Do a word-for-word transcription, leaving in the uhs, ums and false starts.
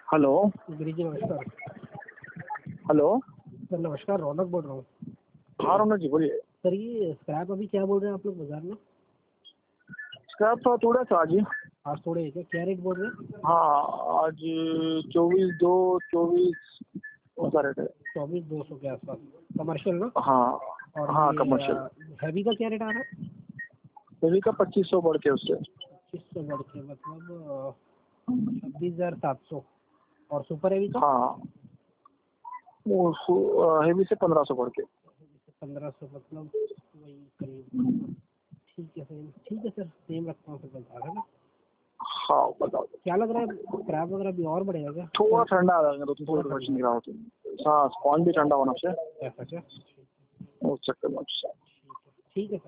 Hello. Giri ji नमस्कार। Hello. Sir नमस्कार, रौनक बोल रहा हूँ। हाँ रौनक जी बोलिए। सर ये स्क्रैप अभी क्या बोल रहे हैं आप लोग बाजार में? स्क्रैप थोड़ा सा आज। आज थोड़े है क्या? क्या रेट बोल रहे हैं? हाँ आज चौबीस दो चौबीस का रेट है। चौबीस दो सौ के आसपास कमर्शियल ना? हाँ और हाँ ये कमर्शियल। हैवी का क्या रेट आ रहा है? हैवी का पच्चीस सौ बढ़ के उससे। पच्चीस सौ बढ़ के मतलब छब्बीस हजार सात सौ। और सुपर हैवी का? हाँ वो हैवी से पंद्रह सौ बढ़ के। पंद्रह सौ मतलब वही करीब। ठीक है सर, ठीक है सर, सेम रखता हूँ फिर बता है ना। हाँ बताओ। क्या लग रहा है स्क्रैप वगैरह भी और बढ़ेगा क्या? थोड़ा ठंडा आ जाएगा तो थोड़ा कुछ नहीं रहा होता। हाँ स्पॉन्ज भी ठंडा होना चाहिए ऐसा क्या? उस चक्कर में। ठीक है सर।